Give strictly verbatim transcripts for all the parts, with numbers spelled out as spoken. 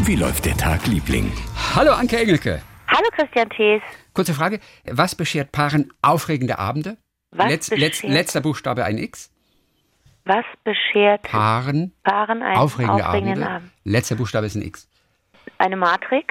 Wie läuft der Tag, Liebling? Hallo Anke Engelke. Hallo Christian Thees. Kurze Frage, was beschert Paaren aufregende Abende? Was Letz, beschert? letz, letzter Buchstabe ein X. Was beschert Paaren, Paaren einen aufregende aufregenden Abende. Abend? Letzter Buchstabe ist ein X. Eine Matrix?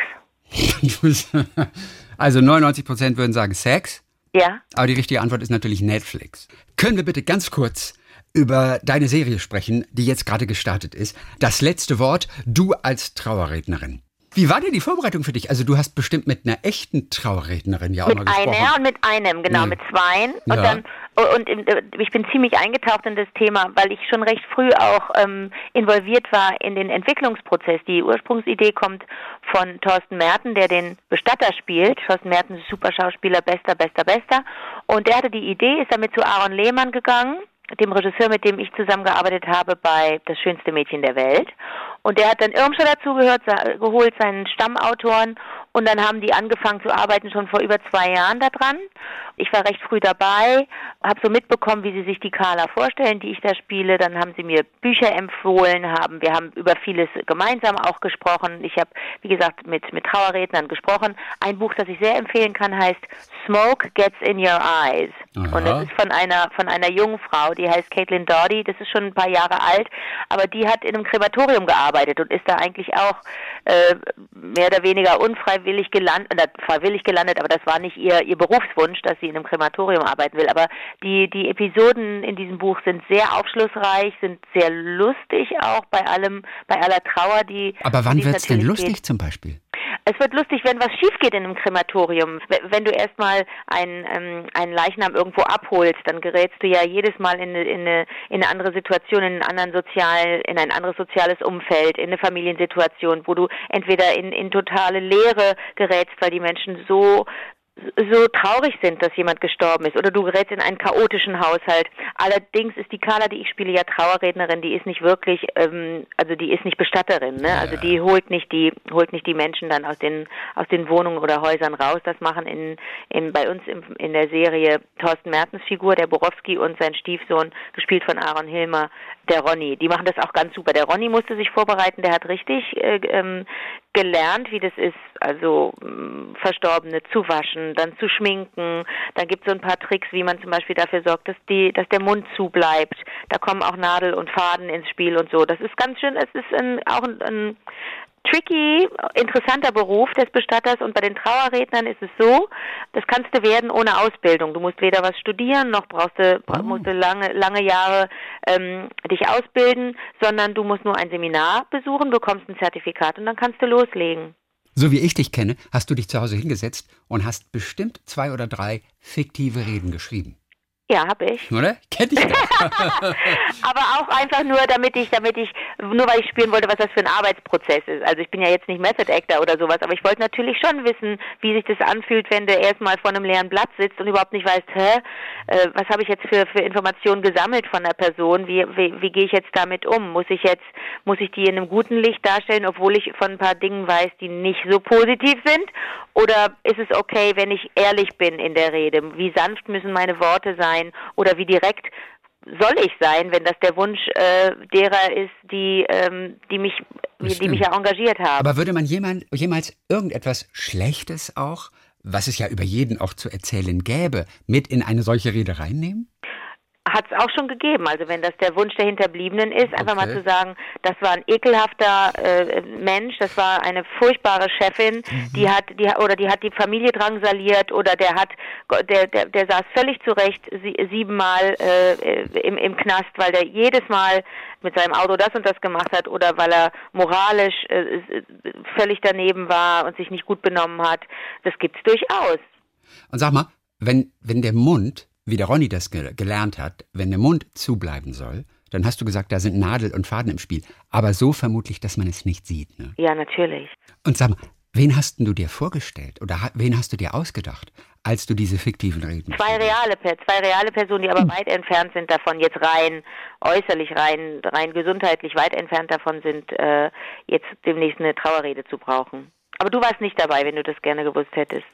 Also neunundneunzig Prozent würden sagen Sex, Ja. aber die richtige Antwort ist natürlich Netflix. Können wir bitte ganz kurz über deine Serie sprechen, die jetzt gerade gestartet ist? Das letzte Wort, du als Trauerrednerin. Wie war denn die Vorbereitung für dich? Also du hast bestimmt mit einer echten Trauerrednerin ja auch Mit mal gesprochen. einer und mit einem, genau, Ja. mit zweien. Und Ja. dann und ich bin ziemlich eingetaucht in das Thema, weil ich schon recht früh auch ähm, involviert war in den Entwicklungsprozess. Die Ursprungsidee kommt von Thorsten Merten, der den Bestatter spielt. Thorsten Merten ist super Schauspieler, bester, bester, bester. Und der hatte die Idee, ist damit zu Aaron Lehmann gegangen, dem Regisseur, mit dem ich zusammengearbeitet habe bei Das schönste Mädchen der Welt. Und der hat dann Irmscher dazugehört, geholt, seinen Stammautoren. Und dann haben die angefangen zu arbeiten, schon vor über zwei Jahren daran. Ich war recht früh dabei, habe so mitbekommen, wie sie sich die Carla vorstellen, die ich da spiele. Dann haben sie mir Bücher empfohlen, haben wir haben über vieles gemeinsam auch gesprochen. Ich habe, wie gesagt, mit, mit Trauerrednern gesprochen. Ein Buch, das ich sehr empfehlen kann, heißt Smoke Gets in Your Eyes. Aha. Und das ist von einer von einer jungen Frau, die heißt Caitlin Doughty. Das ist schon ein paar Jahre alt, aber die hat in einem Krematorium gearbeitet und ist da eigentlich auch äh, mehr oder weniger unfreiwillig gelandet, oder freiwillig gelandet, aber das war nicht ihr ihr Berufswunsch, dass sie in einem Krematorium arbeiten will. Aber die die Episoden in diesem Buch sind sehr aufschlussreich, sind sehr lustig auch bei allem, bei aller Trauer, die. Aber wann die wird's denn natürlich lustig geht. zum Beispiel? Es wird lustig, wenn was schief geht in einem Krematorium. Wenn du erstmal einen, ähm, einen Leichnam irgendwo abholst, dann gerätst du ja jedes Mal in eine, in eine, in eine andere Situation, in, einen anderen sozial, in ein anderes soziales Umfeld, in eine Familiensituation, wo du entweder in, in totale Leere gerätst, weil die Menschen so so traurig sind, dass jemand gestorben ist, oder du gerätst in einen chaotischen Haushalt. Allerdings ist die Carla, die ich spiele, ja Trauerrednerin, die ist nicht wirklich, ähm, also die ist nicht Bestatterin, ne? Also die holt nicht die holt nicht die Menschen dann aus den aus den Wohnungen oder Häusern raus. Das machen in, in bei uns in, in der Serie Thorsten Mertens Figur, der Borowski, und sein Stiefsohn, gespielt von Aaron Hilmer, der Ronny. Die machen das auch ganz super. Der Ronny musste sich vorbereiten, der hat richtig äh, ähm, gelernt, wie das ist, also mh, Verstorbene zu waschen, dann zu schminken. Dann gibt es so ein paar Tricks, wie man zum Beispiel dafür sorgt, dass die, dass der Mund zu bleibt. Da kommen auch Nadel und Faden ins Spiel und so. Das ist ganz schön, es ist ein, auch ein, ein tricky, interessanter Beruf des Bestatters, und bei den Trauerrednern ist es so, das kannst du werden ohne Ausbildung. Du musst weder was studieren, noch brauchst du, Oh. musst du lange, lange Jahre ähm, dich ausbilden, sondern du musst nur ein Seminar besuchen, bekommst ein Zertifikat und dann kannst du loslegen. So wie ich dich kenne, hast du dich zu Hause hingesetzt und hast bestimmt zwei oder drei fiktive Reden geschrieben. Ja, habe ich. Oder? Kenn ich doch. Aber auch einfach nur, damit ich, damit ich, nur weil ich spüren wollte, was das für ein Arbeitsprozess ist. Also ich bin ja jetzt nicht Method Actor oder sowas, aber ich wollte natürlich schon wissen, wie sich das anfühlt, wenn du erstmal vor einem leeren Blatt sitzt und überhaupt nicht weißt, hä, äh, was habe ich jetzt für, für Informationen gesammelt von der Person, wie, wie, wie gehe ich jetzt damit um? Muss ich jetzt, muss ich die in einem guten Licht darstellen, obwohl ich von ein paar Dingen weiß, die nicht so positiv sind? Oder ist es okay, wenn ich ehrlich bin in der Rede? Wie sanft müssen meine Worte sein? Oder wie direkt soll ich sein, wenn das der Wunsch äh, derer ist, die, ähm, die mich, die, die mich ja engagiert haben? Aber würde man jemand, jemals irgendetwas Schlechtes auch, was es ja über jeden auch zu erzählen gäbe, mit in eine solche Rede reinnehmen? Hat es auch schon gegeben. Also wenn das der Wunsch der Hinterbliebenen ist, einfach Okay. mal zu sagen, das war ein ekelhafter äh, Mensch, das war eine furchtbare Chefin, mhm. die hat die oder die hat die Familie drangsaliert, oder der hat der der, der saß völlig zurecht sie, siebenmal äh, im im Knast, weil der jedes Mal mit seinem Auto das und das gemacht hat, oder weil er moralisch äh, völlig daneben war und sich nicht gut benommen hat. Das gibt's durchaus. Und sag mal, wenn wenn der Mund, wie der Ronny das ge- gelernt hat, wenn der Mund zubleiben soll, dann hast du gesagt, da sind Nadel und Faden im Spiel. Aber so vermutlich, dass man es nicht sieht. Ne? Ja, natürlich. Und sag mal, wen hast denn du dir vorgestellt oder ha- wen hast du dir ausgedacht, als du diese fiktiven Reden? Zwei reale, zwei reale Personen, die aber Hm. weit entfernt sind davon, jetzt rein äußerlich, rein, rein gesundheitlich weit entfernt davon sind, äh, jetzt demnächst eine Trauerrede zu brauchen. Aber du warst nicht dabei, wenn du das gerne gewusst hättest.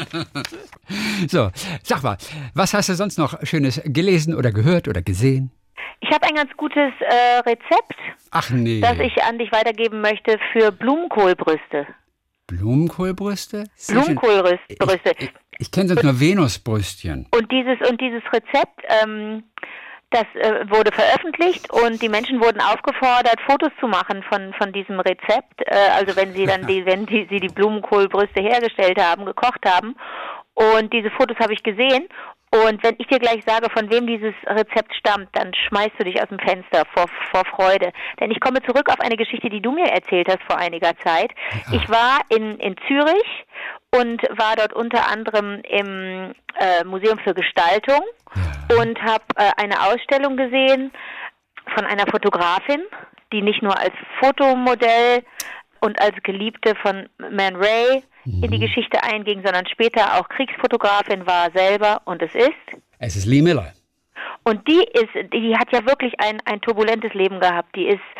So, sag mal, was hast du sonst noch Schönes gelesen oder gehört oder gesehen? Ich habe ein ganz gutes äh, Rezept, Ach nee. das ich an dich weitergeben möchte für Blumenkohlbrüste. Blumenkohlbrüste? Blumenkohlbrüste. Ich, ich, ich kenne sonst nur Venusbrüstchen. Und dieses, und dieses Rezept, ähm, das äh, wurde veröffentlicht und die Menschen wurden aufgefordert, Fotos zu machen von von diesem Rezept. Äh, also wenn sie dann die, wenn die, sie die Blumenkohlbrüste hergestellt haben, gekocht haben. Und diese Fotos habe ich gesehen. Und wenn ich dir gleich sage, von wem dieses Rezept stammt, dann schmeißt du dich aus dem Fenster vor, vor Freude. Denn ich komme zurück auf eine Geschichte, die du mir erzählt hast vor einiger Zeit. Ja. Ich war in, in Zürich und war dort unter anderem im äh, Museum für Gestaltung ja. und habe äh, eine Ausstellung gesehen von einer Fotografin, die nicht nur als Fotomodell und als Geliebte von Man Ray mhm. in die Geschichte einging, sondern später auch Kriegsfotografin war selber und es ist? Es ist Lee Miller. Und die ist, die hat ja wirklich ein, ein turbulentes Leben gehabt. Die ist,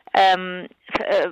ähm, äh,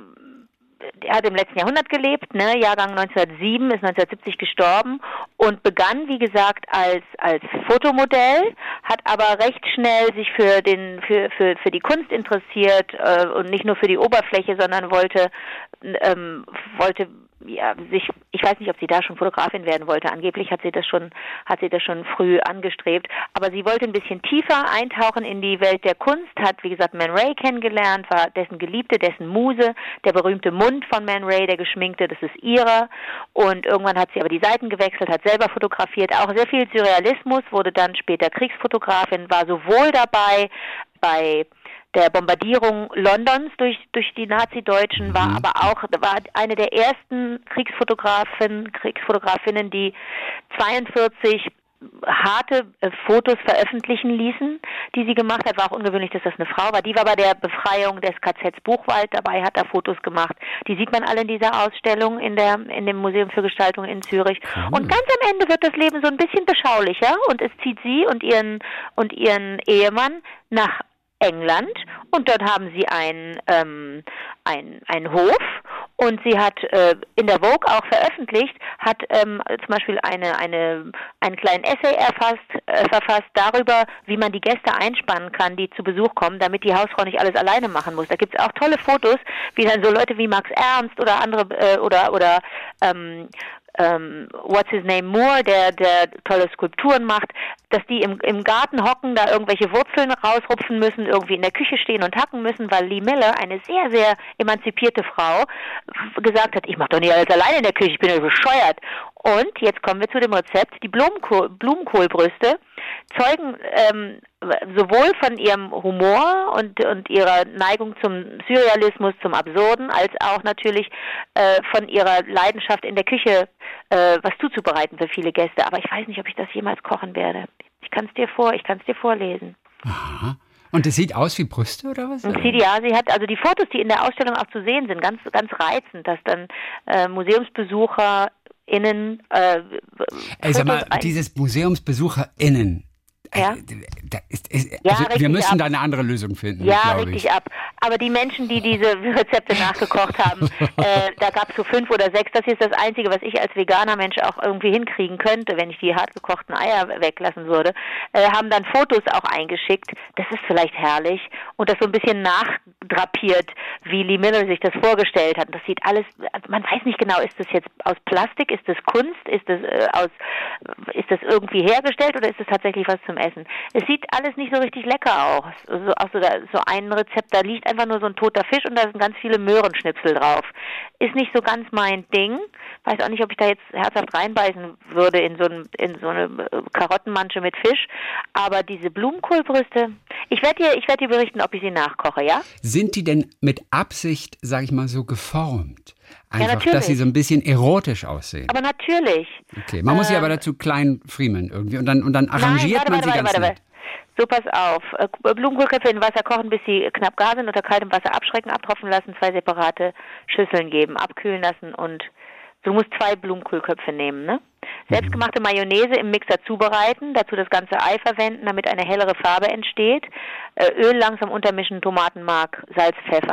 die hat im letzten Jahrhundert gelebt, ne, Jahrgang neunzehnhundertsieben, ist neunzehnhundertsiebzig gestorben und begann, wie gesagt, als als Fotomodell, hat aber recht schnell sich für den für für für die Kunst interessiert äh, und nicht nur für die Oberfläche, sondern wollte ähm, wollte ja, sich, ich weiß nicht, ob sie da schon Fotografin werden wollte. Angeblich hat sie das schon, hat sie das schon früh angestrebt. Aber sie wollte ein bisschen tiefer eintauchen in die Welt der Kunst, hat, wie gesagt, Man Ray kennengelernt, war dessen Geliebte, dessen Muse, der berühmte Mund von Man Ray, der geschminkte, das ist ihrer. Und irgendwann hat sie aber die Seiten gewechselt, hat selber fotografiert, auch sehr viel Surrealismus, wurde dann später Kriegsfotografin, war sowohl dabei bei der Bombardierung Londons durch durch die Nazi-Deutschen, war aber auch war eine der ersten Kriegsfotografen, Kriegsfotografinnen, die zweiundvierzig harte äh, Fotos veröffentlichen ließen, die sie gemacht hat. War auch ungewöhnlich, dass das eine Frau war. Die war bei der Befreiung des K Zs Buchwald dabei, hat da Fotos gemacht. Die sieht man alle in dieser Ausstellung in der in dem Museum für Gestaltung in Zürich. Mhm. Und ganz am Ende wird das Leben so ein bisschen beschaulicher und es zieht sie und ihren und ihren Ehemann nach England und dort haben sie einen ähm, ein, einen Hof und sie hat äh, in der Vogue auch veröffentlicht, hat ähm, zum Beispiel eine eine einen kleinen Essay erfasst, äh, verfasst darüber, wie man die Gäste einspannen kann, die zu Besuch kommen, damit die Hausfrau nicht alles alleine machen muss. Da gibt es auch tolle Fotos, wie dann so Leute wie Max Ernst oder andere äh, oder oder ähm, ähm, What's His Name Moore, der der tolle Skulpturen macht, dass die im im Garten hocken, da irgendwelche Wurzeln rausrupfen müssen, irgendwie in der Küche stehen und hacken müssen, weil Lee Miller, eine sehr, sehr emanzipierte Frau, gesagt hat, ich mache doch nicht alles alleine in der Küche, ich bin ja bescheuert. Und jetzt kommen wir zu dem Rezept, die Blumenkohl, Blumenkohlbrüste zeugen ähm, sowohl von ihrem Humor und, und ihrer Neigung zum Surrealismus, zum Absurden, als auch natürlich äh, von ihrer Leidenschaft in der Küche äh, was zuzubereiten für viele Gäste. Aber ich weiß nicht, ob ich das jemals kochen werde. Ich kann es dir vor, ich kann es dir vorlesen. Aha. Und es sieht aus wie Brüste oder was? Und sie, ja, sie hat, also die Fotos, die in der Ausstellung auch zu sehen sind, ganz, ganz reizend, dass dann äh, Museumsbesucher innen äh, Ey, sag mal, dieses MuseumsbesucherInnen, ja? Da ist, ist, also ja, wir müssen ab. da eine andere Lösung finden. Ja, richtig ich. ab. Aber die Menschen, die diese Rezepte nachgekocht haben, äh, da gab es so fünf oder sechs. Das hier ist das Einzige, was ich als veganer Mensch auch irgendwie hinkriegen könnte, wenn ich die hart gekochten Eier weglassen würde. Äh, haben dann Fotos auch eingeschickt. Das ist vielleicht herrlich. Und das so ein bisschen nachdrapiert, wie Lee Miller sich das vorgestellt hat. Das sieht alles, man weiß nicht genau, ist das jetzt aus Plastik, ist das Kunst, ist das äh, aus, ist das irgendwie hergestellt oder ist das tatsächlich was zum Essen? Es sieht alles nicht so richtig lecker aus. Also auch so, da, so ein Rezept, da liegt einfach nur so ein toter Fisch und da sind ganz viele Möhrenschnipsel drauf. Ist nicht so ganz mein Ding. Weiß auch nicht, ob ich da jetzt herzhaft reinbeißen würde in so, ein, in so eine Karottenmansche mit Fisch. Aber diese Blumenkohlbrüste, ich werde dir, ich werd dir berichten, ob ich sie nachkoche, ja? Sind die denn mit Absicht, sag ich mal, so geformt? Einfach, ja, dass sie so ein bisschen erotisch aussehen. Aber natürlich. Okay, man muss sie ähm, aber dazu klein friemeln irgendwie und dann, und dann arrangiert nein, warte, man sie warte, ganz warte, nett. So, pass auf. Blumenkohlköpfe in Wasser kochen, bis sie knapp gar sind, unter kaltem Wasser abschrecken, abtropfen lassen, zwei separate Schüsseln geben, abkühlen lassen und du musst zwei Blumenkohlköpfe nehmen, ne? Selbstgemachte Mayonnaise im Mixer zubereiten, dazu das ganze Ei verwenden, damit eine hellere Farbe entsteht. Öl langsam untermischen, Tomatenmark, Salz, Pfeffer.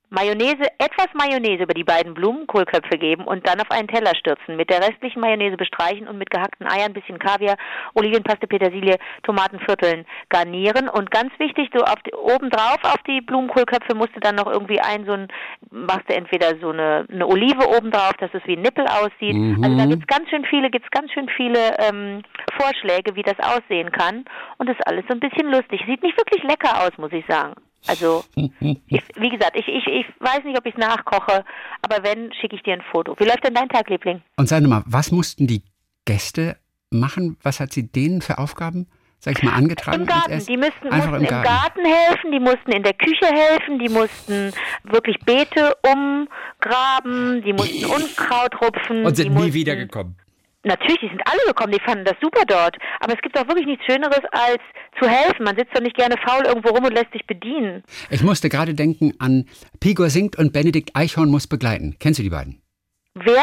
Mayonnaise, etwas Mayonnaise über die beiden Blumenkohlköpfe geben und dann auf einen Teller stürzen, mit der restlichen Mayonnaise bestreichen und mit gehackten Eiern, bisschen Kaviar, Olivenpaste, Petersilie, Tomatenvierteln garnieren und ganz wichtig, so auf die, oben drauf auf die Blumenkohlköpfe musst du dann noch irgendwie ein, so ein, machst du entweder so eine, eine Olive oben drauf, dass es wie ein Nippel aussieht. Mhm. Also da gibt's ganz schön viele, gibt's ganz schön viele ähm, Vorschläge, wie das aussehen kann und das ist alles so ein bisschen lustig. Sieht nicht wirklich lecker aus, muss ich sagen. Also, ich, wie gesagt, ich, ich, ich weiß nicht, ob ich es nachkoche, aber wenn, schicke ich dir ein Foto. Wie läuft denn dein Tag, Liebling? Und sag mal, was mussten die Gäste machen? Was hat sie denen für Aufgaben, sag ich mal, angetragen? Im Garten. Die müssten, mussten im Garten. Garten helfen, die mussten in der Küche helfen, die mussten wirklich Beete umgraben, die mussten Unkraut rupfen. Und sind die nie mussten, wiedergekommen. Natürlich, die sind alle gekommen, die fanden das super dort. Aber es gibt auch wirklich nichts Schöneres, als zu helfen. Man sitzt doch nicht gerne faul irgendwo rum und lässt sich bedienen. Ich musste gerade denken an Pigor singt und Benedikt Eichhorn muss begleiten. Kennst du die beiden? Wer?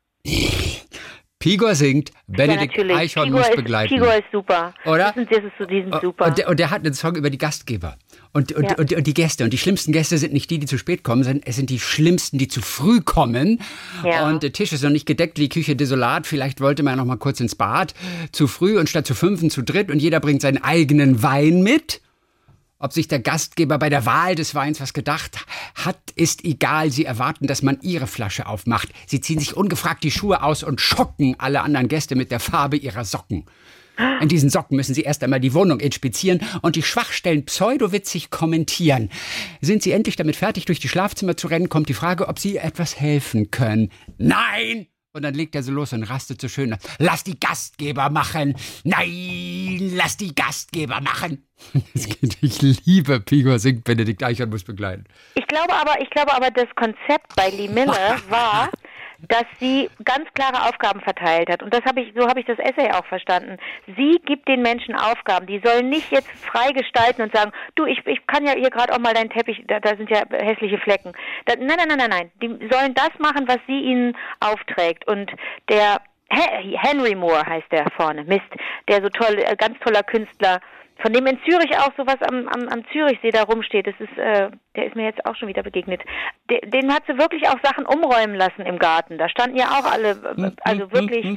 Pigor singt, Benedikt ja, Eichhorn Pigor muss ist, begleiten. Pigor ist super. Oder? Das ist, das ist, die sind super. Und der, und der hat einen Song über die Gastgeber. Und, und, ja. und, und die Gäste. Und die schlimmsten Gäste sind nicht die, die zu spät kommen, sondern es sind die schlimmsten, die zu früh kommen. Ja. Und der Tisch ist noch nicht gedeckt, die Küche desolat. Vielleicht wollte man noch mal kurz ins Bad. Zu früh und statt zu fünfen zu dritt. Und jeder bringt seinen eigenen Wein mit. Ob sich der Gastgeber bei der Wahl des Weins was gedacht hat, ist egal. Sie erwarten, dass man ihre Flasche aufmacht. Sie ziehen sich ungefragt die Schuhe aus und schocken alle anderen Gäste mit der Farbe ihrer Socken. In diesen Socken müssen sie erst einmal die Wohnung inspizieren und die Schwachstellen pseudowitzig kommentieren. Sind sie endlich damit fertig, durch die Schlafzimmer zu rennen, kommt die Frage, ob sie etwas helfen können. Nein! Und dann legt er so los und rastet so schön. Lass die Gastgeber machen! Nein, lass die Gastgeber machen! Ich liebe Pigor singt, Benedikt Eichhorn muss begleiten. Ich glaube aber, ich glaube aber, das Konzept bei Lee Miller war, dass sie ganz klare Aufgaben verteilt hat. Und das habe ich, so habe ich das Essay auch verstanden. Sie gibt den Menschen Aufgaben. Die sollen nicht jetzt frei gestalten und sagen, du, ich, ich kann ja hier gerade auch mal deinen Teppich, da, da sind ja hässliche Flecken. Da, nein, nein, nein, nein, nein. Die sollen das machen, was sie ihnen aufträgt. Und der Henry Moore heißt der vorne, Mist, der so toll, ganz toller Künstler, von dem in Zürich auch sowas am, am, am Zürichsee da rumsteht. Das ist, äh, der ist mir jetzt auch schon wieder begegnet. De, den hat sie wirklich auch Sachen umräumen lassen im Garten. Da standen ja auch alle, äh, also wirklich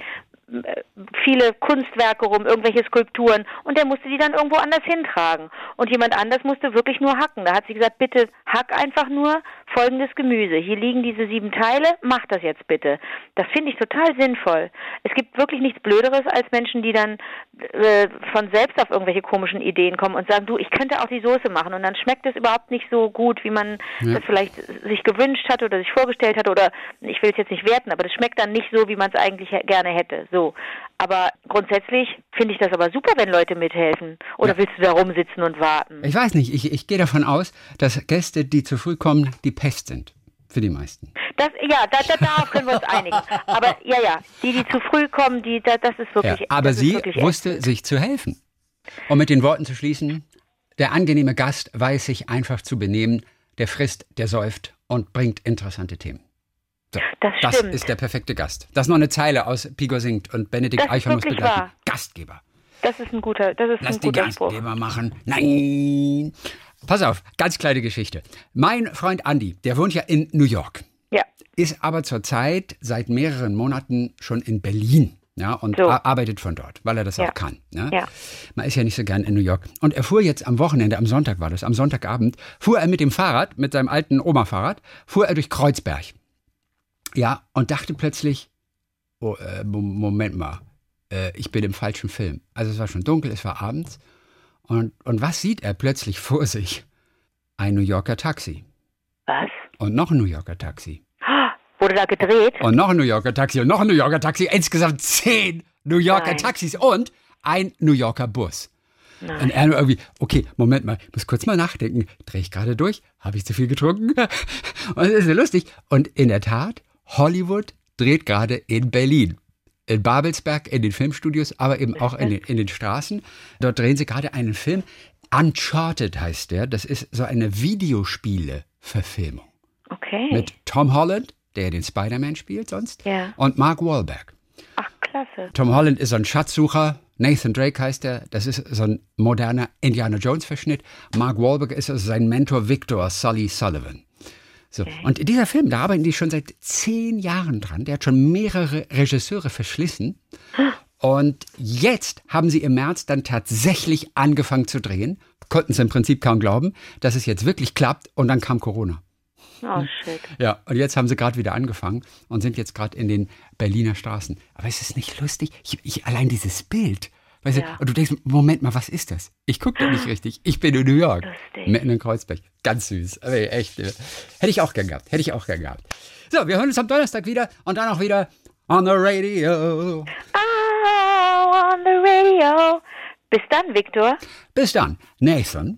viele Kunstwerke rum, irgendwelche Skulpturen, und der musste die dann irgendwo anders hintragen. Und jemand anders musste wirklich nur hacken. Da hat sie gesagt, bitte hack einfach nur folgendes Gemüse. Hier liegen diese sieben Teile, mach das jetzt bitte. Das finde ich total sinnvoll. Es gibt wirklich nichts Blöderes als Menschen, die dann äh, von selbst auf irgendwelche komischen Ideen kommen und sagen, du, ich könnte auch die Soße machen, und dann schmeckt es überhaupt nicht so gut, wie man ja. das vielleicht sich gewünscht hat oder sich vorgestellt hat, oder ich will es jetzt nicht werten, aber das schmeckt dann nicht so, wie man es eigentlich gerne hätte. So. Aber grundsätzlich finde ich das aber super, wenn Leute mithelfen. Oder ja. willst du da rumsitzen und warten? Ich weiß nicht. Ich, ich gehe davon aus, dass Gäste, die zu früh kommen, die Pest sind. Für die meisten. Das, ja, da, da, darauf können wir uns einigen. Aber ja, ja, die, die zu früh kommen, die, da, das ist wirklich... Ja, aber das sie wirklich wusste, echt. sich zu helfen. Um mit den Worten zu schließen, der angenehme Gast weiß sich einfach zu benehmen, der frisst, der säuft und bringt interessante Themen. So, das, das stimmt. ist der perfekte Gast. Das ist noch eine Zeile aus Pigor singt und Benedikt Eichhorn muss begleiten. Wahr. Gastgeber. Das ist ein guter, das ist Lass ein guter die Spruch. Gastgeber machen. Nein. Pass auf, ganz kleine Geschichte. Mein Freund Andi, der wohnt ja in New York. Ja. Ist aber zurzeit seit mehreren Monaten schon in Berlin. Ja, und so. arbeitet von dort, weil er das ja. auch kann. Ne? Ja. Man ist ja nicht so gern in New York. Und er fuhr jetzt am Wochenende, am Sonntag war das, am Sonntagabend, fuhr er mit dem Fahrrad, mit seinem alten Oma-Fahrrad, fuhr er durch Kreuzberg. Ja, und dachte plötzlich, oh, äh, Moment mal, äh, ich bin im falschen Film. Also es war schon dunkel, es war abends. Und, und was sieht er plötzlich vor sich? Ein New Yorker Taxi. Was? Und noch ein New Yorker Taxi. Wurde da gedreht? Und noch ein New Yorker Taxi und noch ein New Yorker Taxi. Insgesamt zehn New Yorker Nein. Taxis und ein New Yorker Bus. Nein. Und er nur irgendwie, okay, Moment mal, ich muss kurz mal nachdenken. Drehe ich gerade durch? Habe ich zu viel getrunken? Und das ist so lustig. Und in der Tat, Hollywood dreht gerade in Berlin. In Babelsberg, in den Filmstudios, aber eben auch in den, in den Straßen. Dort drehen sie gerade einen Film. Uncharted heißt der. Das ist so eine Videospiele-Verfilmung. Okay. Mit Tom Holland, der den Spider-Man spielt sonst, ja. und Mark Wahlberg. Ach, klasse. Tom Holland ist so ein Schatzsucher. Nathan Drake heißt er. Das ist so ein moderner Indiana Jones-Verschnitt. Mark Wahlberg ist also sein Mentor Victor Sully Sullivan. So. Okay. Und dieser Film, da arbeiten die schon seit zehn Jahren dran. Der hat schon mehrere Regisseure verschlissen. Und jetzt haben sie im März dann tatsächlich angefangen zu drehen. Konnten es im Prinzip kaum glauben, dass es jetzt wirklich klappt. Und dann kam Corona. Oh, shit. Ja, und jetzt haben sie gerade wieder angefangen und sind jetzt gerade in den Berliner Straßen. Aber ist es nicht lustig? Ich, ich, allein dieses Bild. Weißt Ja. du, und du denkst, Moment mal, was ist das? Ich gucke doch nicht richtig. Ich bin in New York. Lustig. Mitten in Kreuzberg. Ganz süß. Aber echt. äh, Hätte ich auch gern gehabt. Hätte ich auch gern gehabt. So, wir hören uns am Donnerstag wieder und dann auch wieder on the radio. Oh, on the radio. Bis dann, Viktor. Bis dann. Nathan.